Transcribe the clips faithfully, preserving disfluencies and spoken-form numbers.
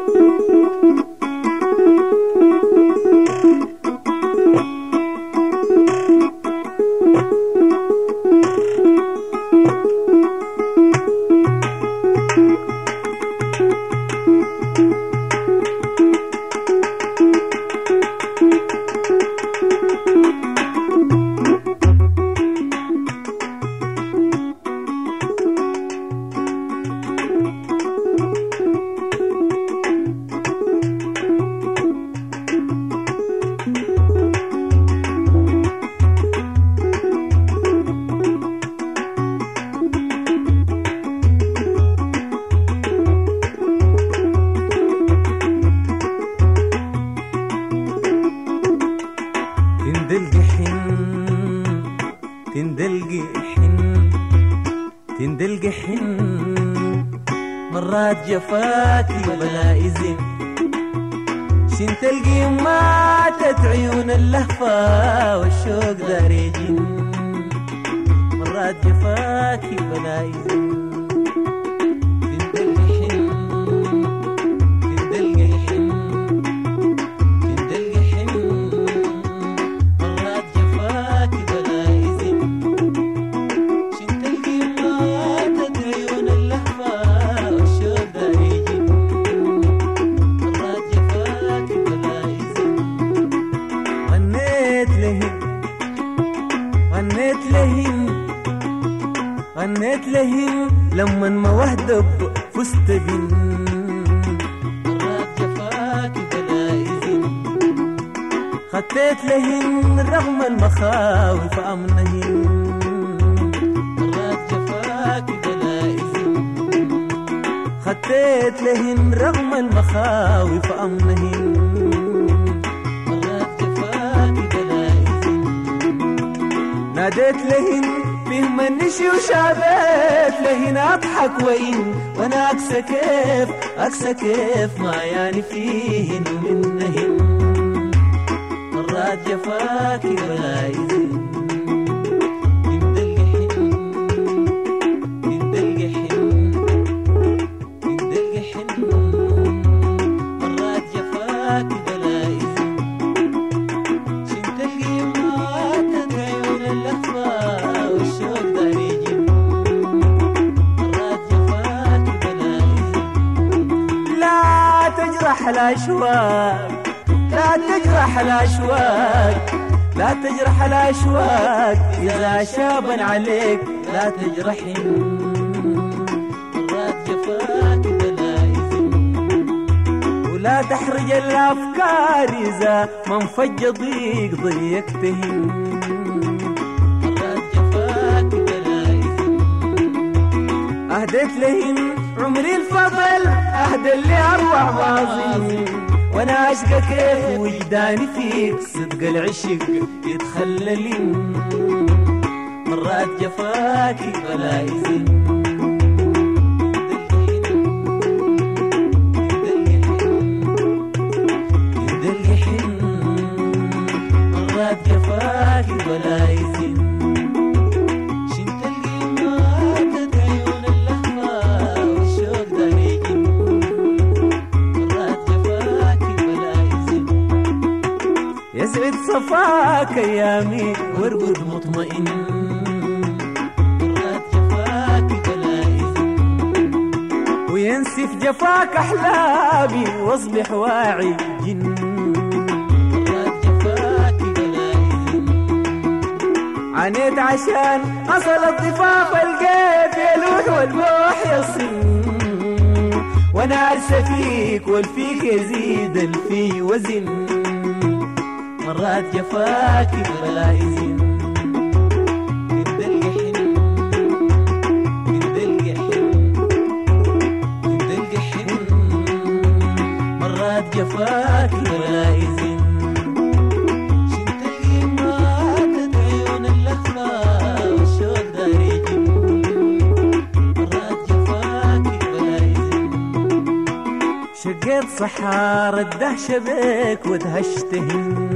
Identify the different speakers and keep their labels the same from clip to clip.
Speaker 1: تندلقي حن تندلقي حن مرات جفاكي بلا إذن شن تلقي ماتت عيون اللهفة والشوق دار يجن مرات جفاكي بلا إذن غنيت لهن لما ما وهدب فزت بن مرات جفاك بلا إذن خطيت لهن رغم المخاوف أمنهن مرات جفاك بلا إذن خطيت لهن رغم المخاوف أمنهن مرات جفاك بلا إذن ناديت لهن فيهم النشي وشابت لهن أضحك وإن وأنا أكسى كيف أكسى كيف ما يعني فيهن ومنهن مرات جفاكي بلا إذن الأشواق لا تجرح الأشواق لا تجرح الأشواق إذا شابن عليك لا تجرحن مرات جفاك بلا إذن ولا تحرج الأفكار إذا ما انفج ضيق ضيقتهن مرات جفاك بلا إذن أهديت لهن عمري الفضل أهدى اللي أروع ماضي وأنا أشقى كيف وجداني فيك صدق العشق يتخللين مرات جفاكي بلا إذن يدلي حن مرات جفاكي بلا إذن يسعد صفاك أيامي وارقد مطمئن مرات جفاك بلا إذن وينسف جفاك أحلامي واصبح واعي جن مرات جفاك بلا إذن عانيت عشان أصل الضفاف القيف يلوح والبوح يصن وأنا أرسى فيك والفيك يزيد الفي وزن مرات جفاكي بلا إذن تندلقي حن تندلقي حن تندلقي حن مرات جفاكي بلا إذن شن تلقي ماتت عيون اللهفة والشوق دار يجن مرات جفاكي بلا إذن شقيت صحار الدهشة بيك ودهشتهن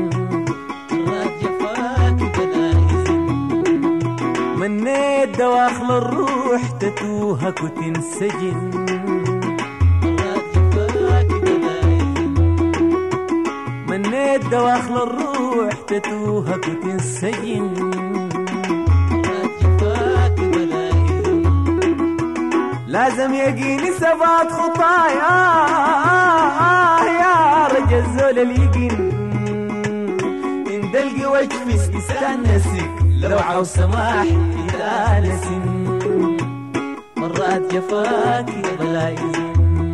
Speaker 1: منيت دواخل الروح تتوهك وتنسجن مرات جفاك دواخل الروح تتوهك وتنسجن لازم يجيني سبات خطايا آه يا رجل الزول اليقين إن دلقي وجفي استنسك لو عاو سماح يتانسن مرات جفاك يا بلايزن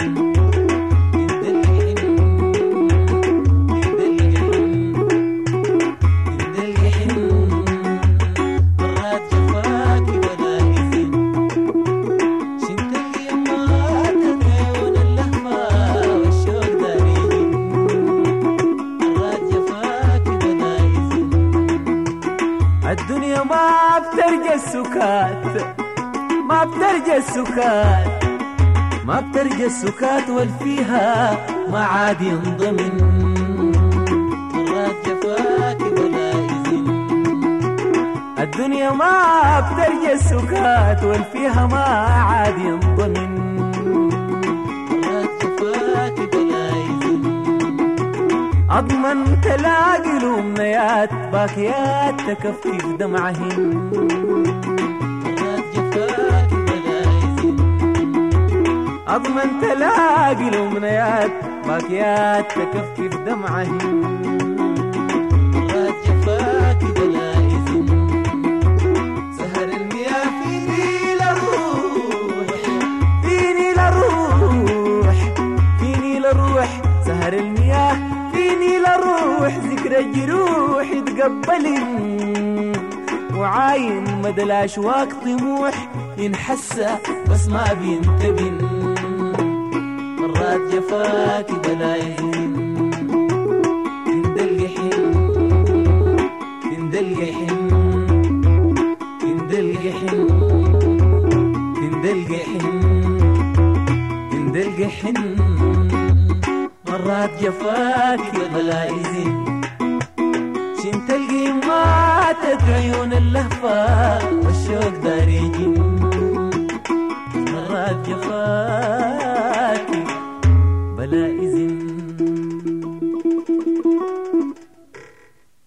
Speaker 1: الدنيا ما بترجى السكات ما بترجى السكات ما بترجى السكات والفيها ما عاد ينضمن مرات جفاك ولا يزن الدنيا ما بترجى السكات والفيها ما عاد ينضمن مرات جفاك ولا يزن أضمن تلاقي الأمنيات باكيات تكفي في دمعهن مرات جفاك ولا يزن أضمن تلاقي الأمنيات باكيات تكفي في دمعهن مرات جفاك ولا يزن سهر المياه في نيل الروح في نيل الروح في نيل الروح سهر المياه فيني لروح ذكرى الجروح يتقبلن وعاين مدى الأشواق طموح ينحسى بس ما بينتبن مرات جفاك بلا يزين تندلقي حن تندلقي حن تندلقي حن تندلقي حن تندلقي حن مرات جفاك يا بلايزين شن تلقي ماتت عيون اللهفة والشوق داري يجين مرات جفاك